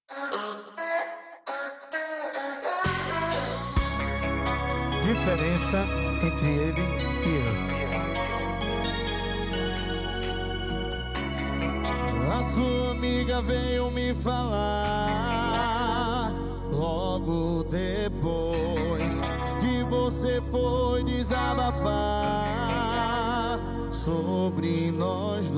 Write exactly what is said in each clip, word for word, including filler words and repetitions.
Diferença entre ele e eu. A sua amiga veio me falar logo depois que você foi desabafar sobre nós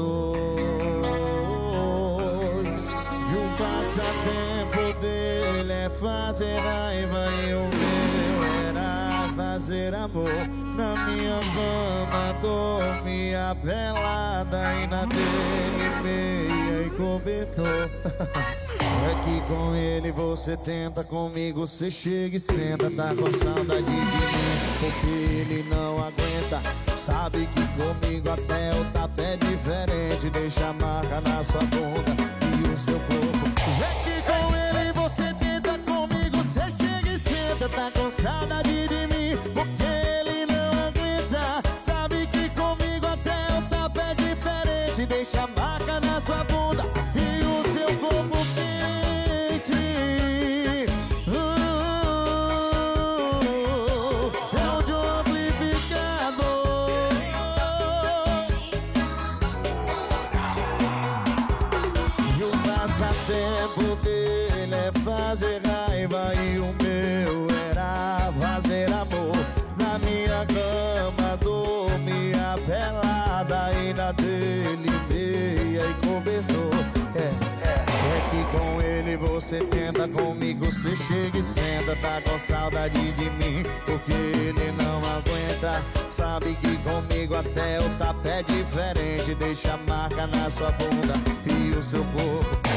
dois. E o passatempo dele é fazer raiva e o meu era fazer amor. Na minha cama dormia pelada e na dele meia e cobertor. É que com ele você tenta, comigo você chega e senta. Tá com saudade de mim porque ele não aguenta. Sabe que comigo até o tapa é diferente. Deixa a marca na sua bunda e o seu corpo. É que com ele você tenta, comigo você chega e senta. Tá com saudade de mim porque ele não aguenta. Sabe que comigo até o tapa é diferente. Deixa a marca na sua bunda e o seu corpo quente. uh, É o de um amplificador. E o passatempo dele é fazer raiva e o meu era fazer amor. Na minha cama dormia pelada e na dele meia e cobertor. É, é que com ele você tenta, comigo você chega e senta. Tá com saudade de mim porque ele não aguenta. Sabe que comigo até o tapa é diferente. Deixa a marca na sua bunda e o seu corpo.